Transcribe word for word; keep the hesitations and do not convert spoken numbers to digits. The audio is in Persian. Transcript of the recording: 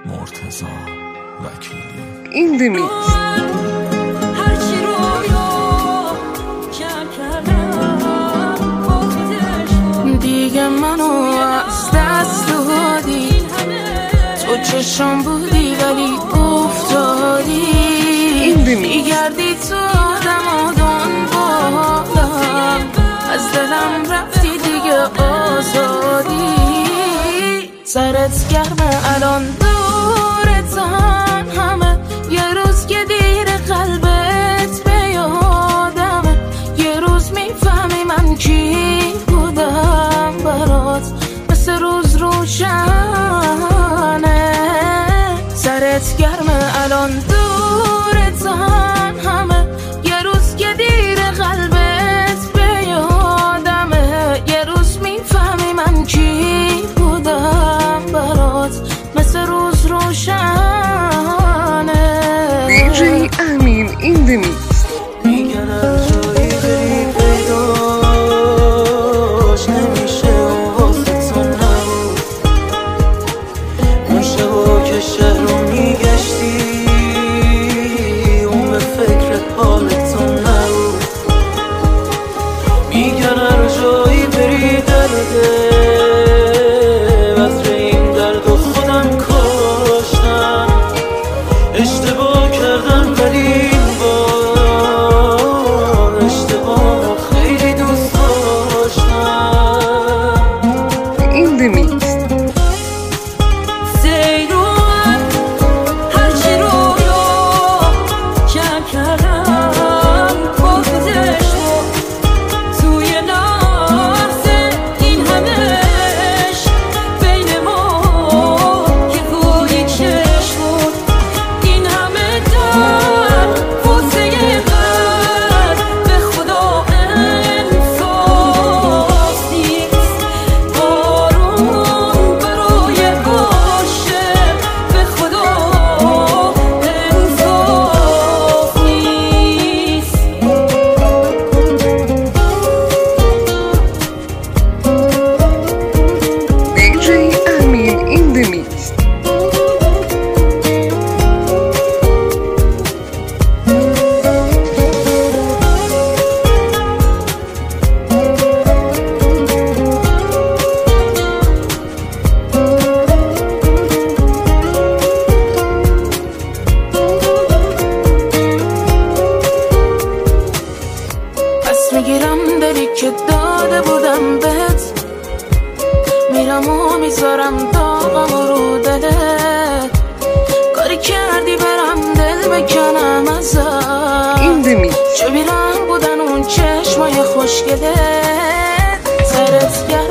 مرتضی وکیلی. این دمیکس هرچی رویا کم کردم دیگه منو از دست دادی، تو چشم بودی ولی افتادی، میگردی تو آدم و دنبالم، از دلم رفتی دیگه آزادی، سرت گرمه الان دورتم همه، یه روز که دیر قلبت به یادمه، یه روز میفهمی من کی بودم برات، مثل روز روشنه، سرت گرمه الان دورتم همه، یه روز که دیر قلبت به یادمه، یه روز میفهمی من کی بودم برات، مثل روز روشنه. دیجی امین این دمیکس. میگن از جایی بری پیداش نمیشه و واسه تو نبود، اون شبا که شهر رو میگشتی اون به فکر حال تو نبود، میگن هر جایی بری درده بذر این درد و خودم کشتم، اشتباه کردم ولی این بار اشتباه خیلی دوست داشتم. این دمیکس سیرون هرچی رویا کم کردم خودش بود، توی لحظه این همش بین ما که گویی چشم بود، این همه در بوسه قلب به خدا انصاف نیست، بارون برای عاشق به خدا انصاف نیست. دیجی امین این دمیکس. پس میگیرم دلی که داده بودم بهت، میرم و میذارم داغم رو دلت، کاری کردی برم دل بکنم ازت، این دمیکس چه بیرم بودن اون چشمای خوشگلت، سرت